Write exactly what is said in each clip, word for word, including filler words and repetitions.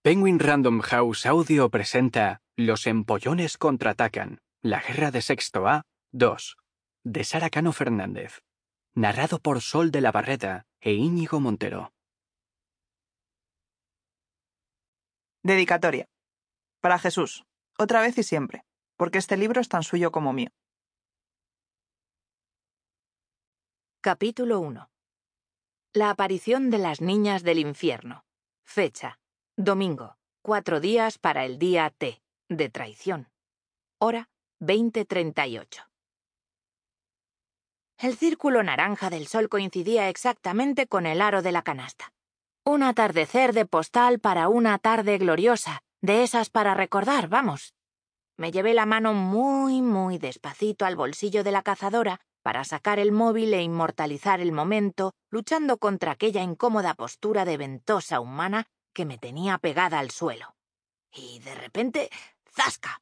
Penguin Random House Audio presenta Los empollones contraatacan, la guerra de Sexto A dos, de Sara Cano Fernández. Narrado por Sol de la Barreta e Íñigo Montero. Dedicatoria. Para Jesús, otra vez y siempre, porque este libro es tan suyo como mío. Capítulo uno. La aparición de las niñas del infierno. Fecha: domingo, cuatro días para el día T, de traición. Hora: veinte treinta y ocho. El círculo naranja del sol coincidía exactamente con el aro de la canasta. Un atardecer de postal para una tarde gloriosa, de esas para recordar, vamos. Me llevé la mano muy, muy despacito al bolsillo de la cazadora para sacar el móvil e inmortalizar el momento, luchando contra aquella incómoda postura de ventosa humana que me tenía pegada al suelo. Y de repente, ¡zasca!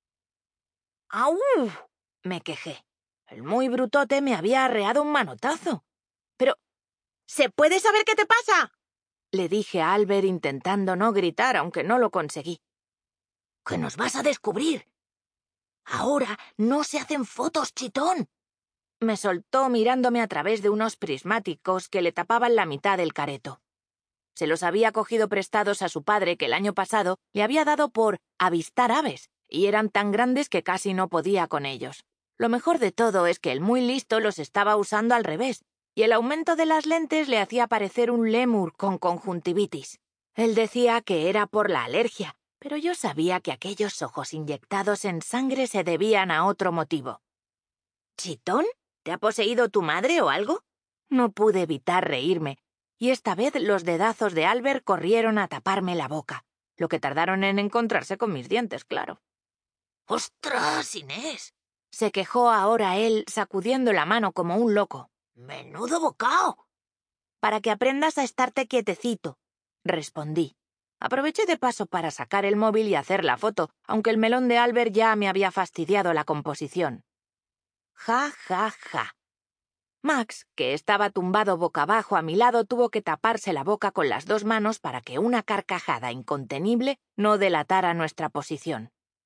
¡Au! Me quejé. El muy brutote me había arreado un manotazo. Pero, ¿se puede saber qué te pasa?, le dije a Albert intentando no gritar, aunque no lo conseguí. —¡Que nos vas a descubrir! —Ahora no se hacen fotos, chitón. Me soltó mirándome a través de unos prismáticos que le tapaban la mitad del careto. Se los había cogido prestados a su padre, que el año pasado le había dado por avistar aves, y eran tan grandes que casi no podía con ellos. Lo mejor de todo es que el muy listo los estaba usando al revés, y el aumento de las lentes le hacía parecer un lémur con conjuntivitis. Él decía que era por la alergia, pero yo sabía que aquellos ojos inyectados en sangre se debían a otro motivo. —¿Chitón? ¿Te ha poseído tu madre o algo? No pude evitar reírme, y esta vez los dedazos de Albert corrieron a taparme la boca, lo que tardaron en encontrarse con mis dientes, claro. —¡Ostras, Inés! Se quejó ahora él, sacudiendo la mano como un loco. ¡Menudo bocao! Para que aprendas a estarte quietecito, respondí. Aproveché de paso para sacar el móvil y hacer la foto, aunque el melón de Albert ya me había fastidiado la composición. Ja, ja, ja. Max, que estaba tumbado boca abajo a mi lado, tuvo que taparse la boca con las dos manos para que una carcajada incontenible no delatara nuestra posición.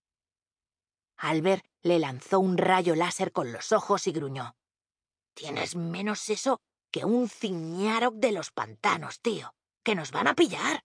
Albert le lanzó un rayo láser con los ojos y gruñó. «Tienes menos eso que un ciñaroc de los pantanos, tío. ¡Que nos van a pillar!»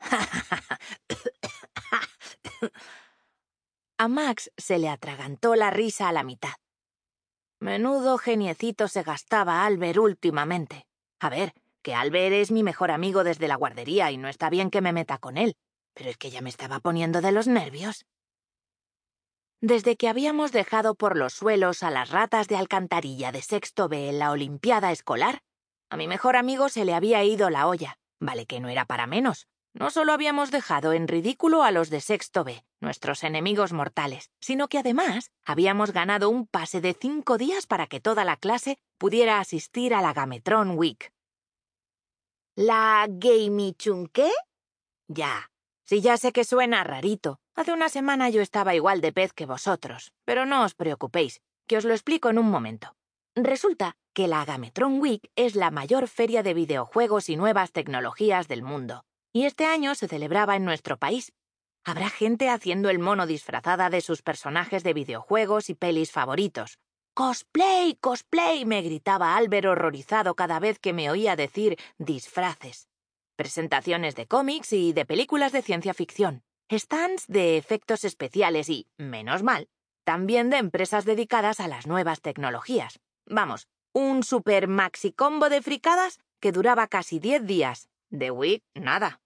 A Max se le atragantó la risa a la mitad. Menudo geniecito se gastaba Albert últimamente. A ver, que Albert es mi mejor amigo desde la guardería y no está bien que me meta con él, pero es que ya me estaba poniendo de los nervios. Desde que habíamos dejado por los suelos a las ratas de alcantarilla de Sexto B en la Olimpiada escolar, a mi mejor amigo se le había ido la olla. Vale que no era para menos. No solo habíamos dejado en ridículo a los de Sexto B, nuestros enemigos mortales, sino que además habíamos ganado un pase de cinco días para que toda la clase pudiera asistir a la Gametron Week. ¿La Gamichunke? Ya, sí, ya sé que suena rarito. Hace una semana yo estaba igual de pez que vosotros, pero no os preocupéis, que os lo explico en un momento. Resulta que la Gametron Week es la mayor feria de videojuegos y nuevas tecnologías del mundo, y este año se celebraba en nuestro país. Habrá gente haciendo el mono disfrazada de sus personajes de videojuegos y pelis favoritos. «¡Cosplay, cosplay!», me gritaba Albert horrorizado cada vez que me oía decir disfraces. Presentaciones de cómics y de películas de ciencia ficción. Stands de efectos especiales y, menos mal, también de empresas dedicadas a las nuevas tecnologías. Vamos, un super maxi combo de fricadas que duraba casi diez días. De Week, nada.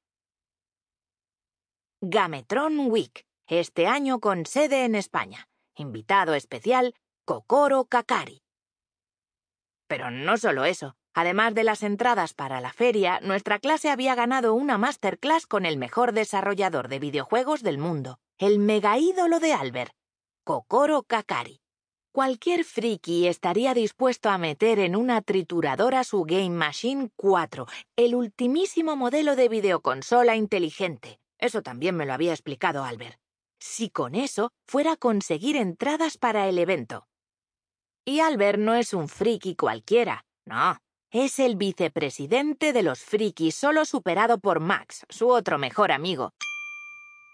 Gametron Week, este año con sede en España. Invitado especial, Kokoro Kakari. Pero no solo eso. Además de las entradas para la feria, nuestra clase había ganado una masterclass con el mejor desarrollador de videojuegos del mundo, el mega ídolo de Albert, Kokoro Kakari. Cualquier friki estaría dispuesto a meter en una trituradora su Game Machine cuatro, el ultimísimo modelo de videoconsola inteligente. Eso también me lo había explicado Albert. Si con eso fuera a conseguir entradas para el evento. Y Albert no es un friki cualquiera, no. Es el vicepresidente de los frikis, solo superado por Max, su otro mejor amigo.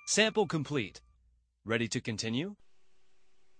Sample complete. Ready to continue?